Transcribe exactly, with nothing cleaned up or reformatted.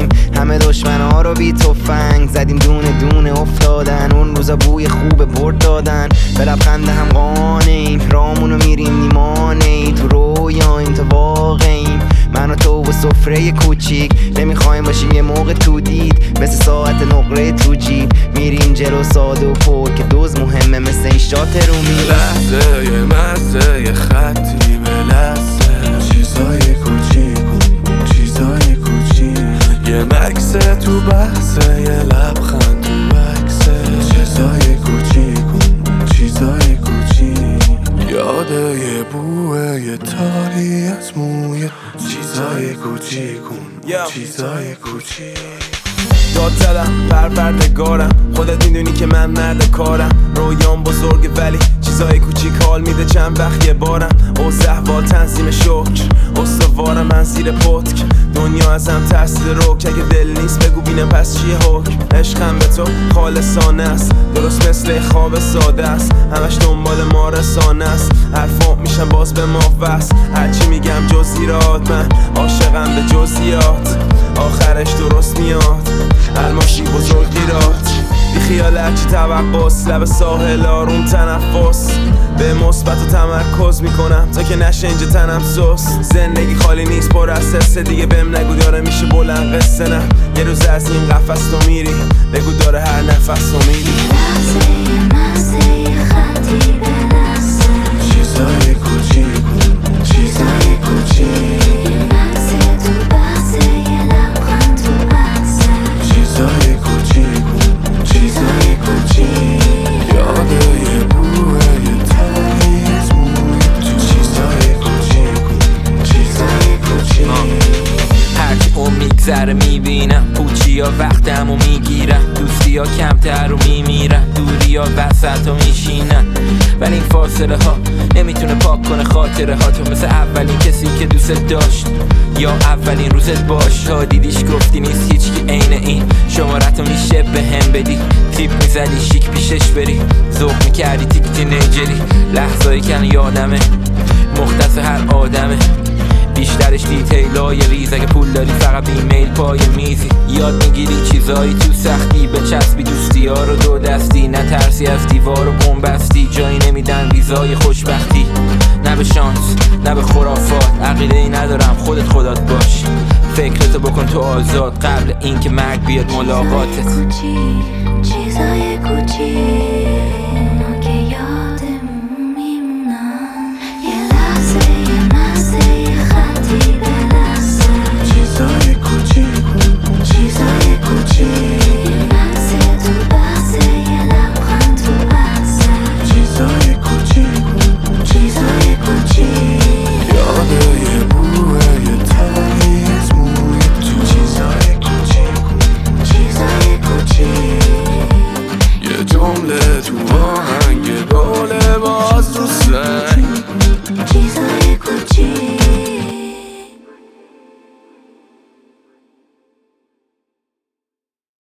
بودیم، همه دشمنا رو بی تفنگ زدیم دونه دونه افتادن. اون روزا بوی خوب برد دادن، به لبخند هم قانعیم، رامونو میریم نیمانه ای، تو رویاییم تا واقعیم. من و تو و سفره کوچیک نمیخوایم باشیم یه موقع تو دید، مثل ساعت نقره تو جیب میریم جلو ساده و پر که دوز مهمه مثل این شات رومی. لحظه یه مزه یه خطی به لحظه، چیزای کوچیکون چیزای کوچیک، یه مکسه تو بحثه یه لبخند تو عکسه، چیزای کوچیکون چیزای کوچیک، یاده یه بوه یه تاری از موی، چیزای کوچیکون چیزای کوچیک. داد زدم پروردگارم، خودت میدونی که من مرد کارم، رویام بزرگه ولی چیزای کوچیک حال میده چند وقت یه بارم. اوضاع احوال تنظیم شکر استوارم من زیر پتک، دنیا ازم ترسیده روک، اگه دل نیست بگو بینم پس چیه حکم. عشقم به تو خالصانه است، درست مثل خواب ساده است، همش دنبال ما رسانه است، حرفام میشم باز به ما وصل، هرچی میگم جزئیات، من عاشقم به جزئیات، آخرش درست میاد الماشی بزرگیرات. بی خیال هرچی توقعست، لب ساحل آروم تنفس، به مثبت و تمرکز میکنم تا که نشه اینجا تنم سست. زندگی خالی نیست پر از حسه، دیگه بهم نگو داره میشه بلند قصه، نه یه روز از این قفس تو میری، بگو داره هر نفس تو میری. لحظه لحظه خطی به لحظه، چیزای کوچیکون چیزای کوچیک، مغزه تو بحثه یه لبخند تو عکسه، چیزای کوچیکون چیزای کوچیک، یاده یه بوه یه تاری از موی، چیزای کوچیکون چیزای کوچیک. هرچی اون میگذره میبینم پوچی ها وقتمو میگیرم، دوستی ها کمتر رو میمیرم، دوری ها وسط رو میشینم، ولی این فاصله ها نمیتونه پاک کنه خاطره ها تو، مثل اولین کسی که دوست داشت یا اولین روزت باش، تا دیدیش گفتی نیست هیچ که عین این، شمارتو میشه به هم بدی، تیپ میزدی شیک پیشش بری، ذوق میکردی تیک تینیجری، لحظایی که یادمه مختص هر آدمه، بیشترش دیتیلای ریز، اگه پول داری فقط بیمیل پای میزی، یاد میگیری چیزایی تو سختی، به چسبی دوستی ها رو دو دستی، نترسی از دیوار و بومبستی، جایی نمیدن ویزای خوشبختی، نه به شانس نه به خرافات، عقیده ای ندارم خودت خدات باش، فکرتو بکن تو آزاد قبل اینکه مرگ بیاد ملاقاتت. کوچیک چیزای کوچیک.